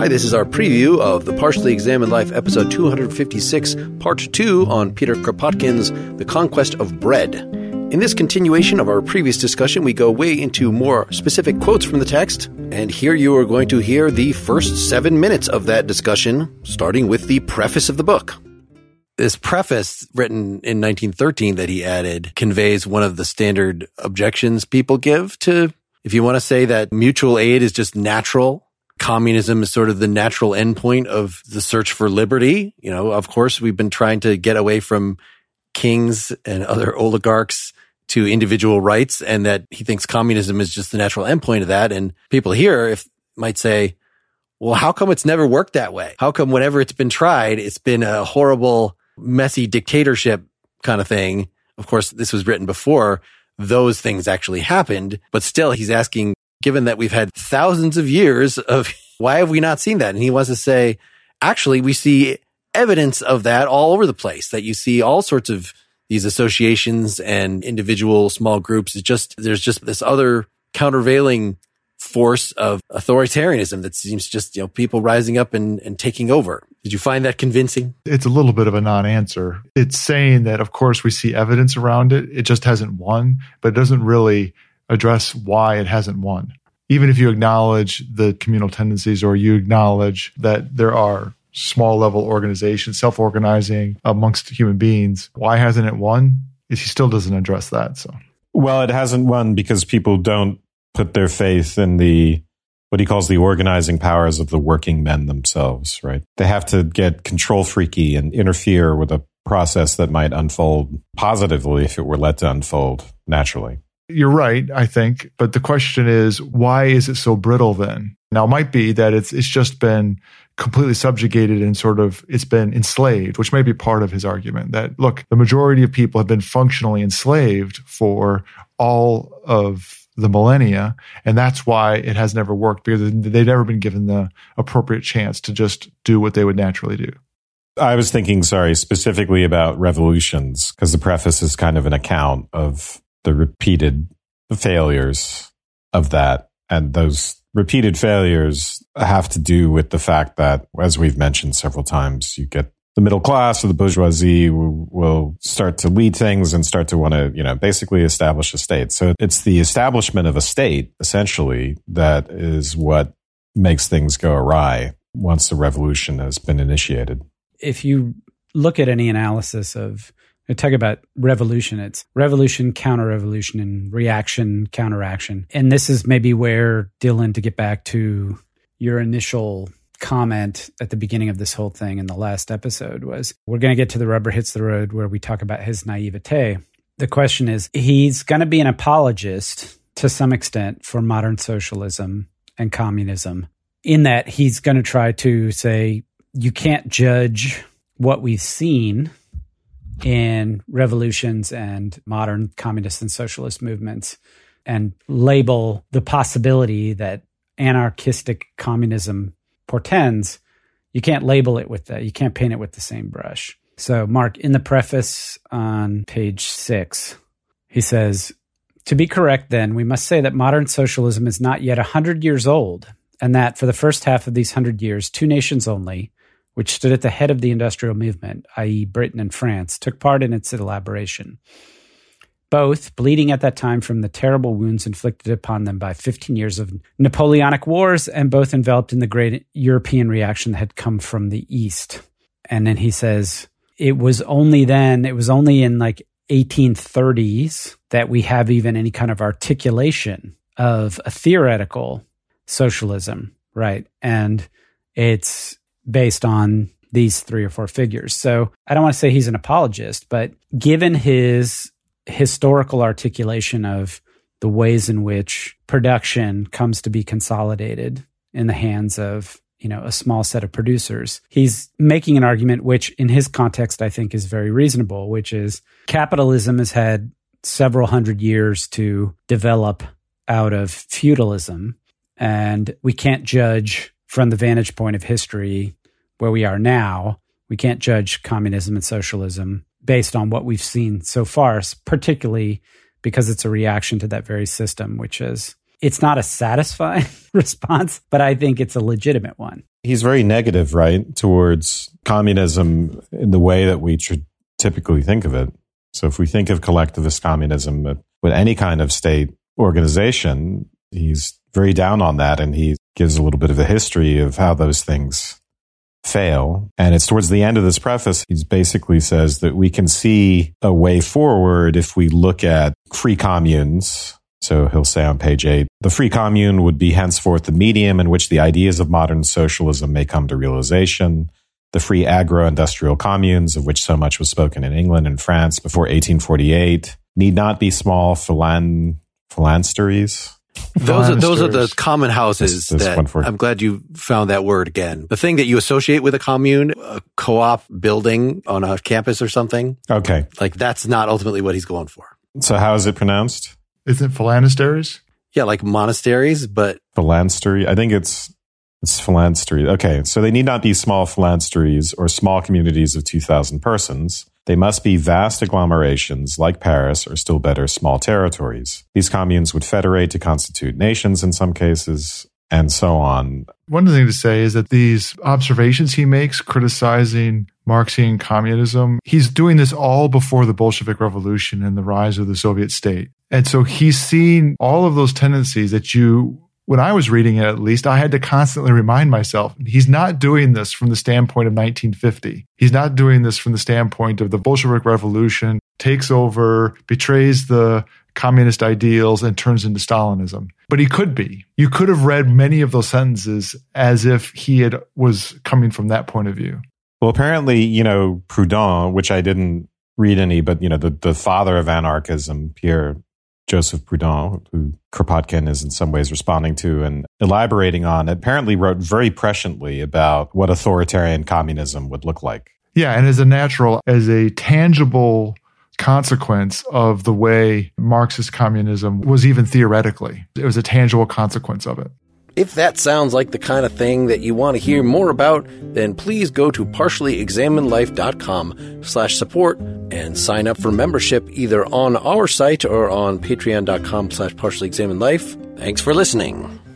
Hi, this is our preview of the Partially Examined Life, episode 256, part 2 on Peter Kropotkin's The Conquest of Bread. In this continuation of our previous discussion, we go way into more specific quotes from the text, and here you are going to hear the first 7 minutes of that discussion, starting with the preface of the book. This preface, written in 1913 that he added, conveys one of the standard objections people give to, if you want to say that mutual aid is just natural, communism is sort of the natural endpoint of the search for liberty. You know, of course, we've been trying to get away from kings and other oligarchs to individual rights, and that he thinks communism is just the natural endpoint of that. And people here might say, well, how come it's never worked that way? How come whenever it's been tried, it's been a horrible, messy dictatorship kind of thing? Of course, this was written before those things actually happened, but still he's asking, given that we've had thousands of years of, why have we not seen that? And he wants to say, actually, we see evidence of that all over the place, that you see all sorts of these associations and individual small groups. There's just this other countervailing force of authoritarianism that seems just, people rising up and taking over. Did you find that convincing? It's a little bit of a non-answer. It's saying that, of course, we see evidence around it. It just hasn't won, but it doesn't really address why it hasn't won. Even if you acknowledge the communal tendencies, or you acknowledge that there are small level organizations self-organizing amongst human beings, why hasn't it won? He still doesn't address that. So, well, it hasn't won because people don't put their faith in what he calls the organizing powers of the working men themselves, right? They have to get control freaky and interfere with a process that might unfold positively if it were let to unfold naturally. You're right, I think. But the question is, why is it so brittle then? Now, it might be that it's just been completely subjugated and it's been enslaved, which may be part of his argument that, look, the majority of people have been functionally enslaved for all of the millennia, and that's why it has never worked, because they've never been given the appropriate chance to just do what they would naturally do. I was thinking, specifically about revolutions, because the preface is kind of an account of the repeated failures of that. And those repeated failures have to do with the fact that, as we've mentioned several times, you get the middle class or the bourgeoisie will start to lead things and start to want to, basically establish a state. So it's the establishment of a state, essentially, that is what makes things go awry once the revolution has been initiated. If you look at any analysis of, I talk about revolution, it's revolution, counter-revolution, and reaction, counteraction. And this is maybe where, Dylan, to get back to your initial comment at the beginning of this whole thing in the last episode, was we're going to get to the rubber hits the road where we talk about his naivete. The question is, he's going to be an apologist to some extent for modern socialism and communism, in that he's going to try to say, you can't judge what we've seen in revolutions and modern communist and socialist movements and label the possibility that anarchistic communism portends. You can't label it with that. You can't paint it with the same brush. So, Mark, in the preface on page 6, he says, to be correct, then, we must say that modern socialism is not yet 100 years old, and that for the first half of these 100 years, 2 nations only, which stood at the head of the industrial movement, i.e. Britain and France, took part in its elaboration. Both, bleeding at that time from the terrible wounds inflicted upon them by 15 years of Napoleonic wars, and both enveloped in the great European reaction that had come from the East. And then he says, it was only in 1830s that we have even any kind of articulation of a theoretical socialism, right? And it's based on these 3 or 4 figures. So I don't want to say he's an apologist, but given his historical articulation of the ways in which production comes to be consolidated in the hands of, a small set of producers, he's making an argument which in his context I think is very reasonable, which is capitalism has had several hundred years to develop out of feudalism, and we can't judge from the vantage point of history where we are now. We can't judge communism and socialism based on what we've seen so far, particularly because it's a reaction to that very system, which has It's not a satisfying response, but I think it's a legitimate one. He's very negative, right, towards communism in the way that we typically think of it. So if we think of collectivist communism with any kind of state organization, he's very down on that, and he gives a little bit of a history of how those things fail. And it's towards the end of this preface, he basically says that we can see a way forward if we look at free communes. So he'll say on page 8, the free commune would be henceforth the medium in which the ideas of modern socialism may come to realization. The free agro-industrial communes, of which so much was spoken in England and France before 1848, need not be small phalansteries. Those are the common houses that I'm glad you found that word again. The thing that you associate with a commune, a co-op building on a campus or something. Okay. Like that's not ultimately what he's going for. So how is it pronounced? Isn't it phalansteries? Yeah, like monasteries, but... Phalanstery. I think it's phalanstery. Okay, so they need not be small phalansteries or small communities of 2,000 persons. They must be vast agglomerations like Paris, or still better, small territories. These communes would federate to constitute nations in some cases, and so on. One thing to say is that these observations he makes criticizing Marxian communism, he's doing this all before the Bolshevik Revolution and the rise of the Soviet state. And so he's seen all of those tendencies that when I was reading it, at least, I had to constantly remind myself, he's not doing this from the standpoint of 1950. He's not doing this from the standpoint of the Bolshevik Revolution, takes over, betrays the communist ideals, and turns into Stalinism. But he could be. You could have read many of those sentences as if he was coming from that point of view. Well, apparently, Proudhon, which I didn't read any, but, the father of anarchism, Joseph Proudhon, who Kropotkin is in some ways responding to and elaborating on, apparently wrote very presciently about what authoritarian communism would look like. Yeah, and as a tangible consequence of the way Marxist communism was even theoretically. It was a tangible consequence of it. If that sounds like the kind of thing that you want to hear more about, then please go to partiallyexaminedlife.com/support and sign up for membership either on our site or on patreon.com/partiallyexaminedlife. Thanks for listening.